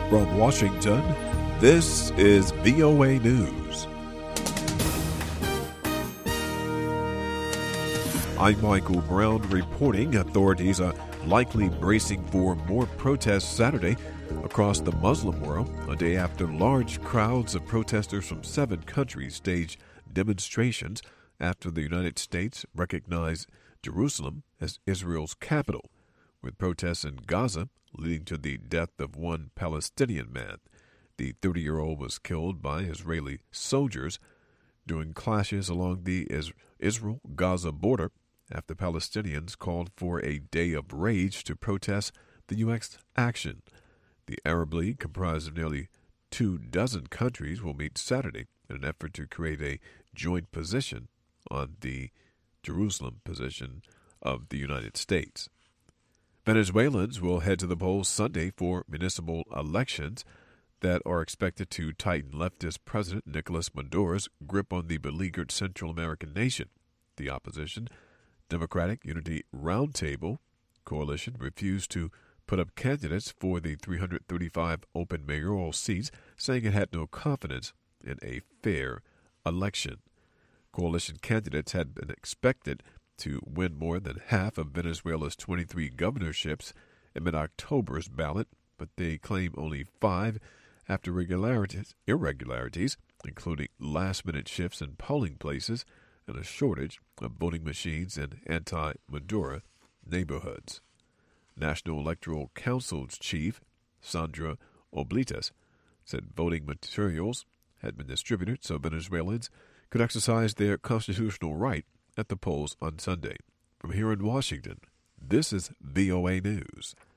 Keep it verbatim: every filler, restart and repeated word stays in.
From Washington, this is V O A News. I'm Michael Brown reporting authorities are likely bracing for more protests Saturday across the Muslim world, a day after large crowds of protesters from seven countries staged demonstrations after the United States recognized Jerusalem as Israel's capital, with protests in Gaza leading to the death of one Palestinian man. The thirty-year-old was killed by Israeli soldiers during clashes along the Israel-Gaza border after Palestinians called for a day of rage to protest the U S action. The Arab League, comprised of nearly two dozen countries, will meet Saturday in an effort to create a joint position on the Jerusalem position of the United States. Venezuelans will head to the polls Sunday for municipal elections that are expected to tighten leftist President Nicolas Maduro's grip on the beleaguered Central American nation. The opposition Democratic Unity Roundtable coalition refused to put up candidates for the three hundred thirty-five open mayoral seats, saying it had no confidence in a fair election. Coalition candidates had been expected to win more than half of Venezuela's twenty-three governorships in mid-October's ballot, but they claim only five after irregularities, irregularities including last-minute shifts in polling places and a shortage of voting machines in anti-Maduro neighborhoods. National Electoral Council's chief, Sandra Oblitas, said voting materials had been distributed so Venezuelans could exercise their constitutional right at the polls on Sunday. From here in Washington, this is V O A News.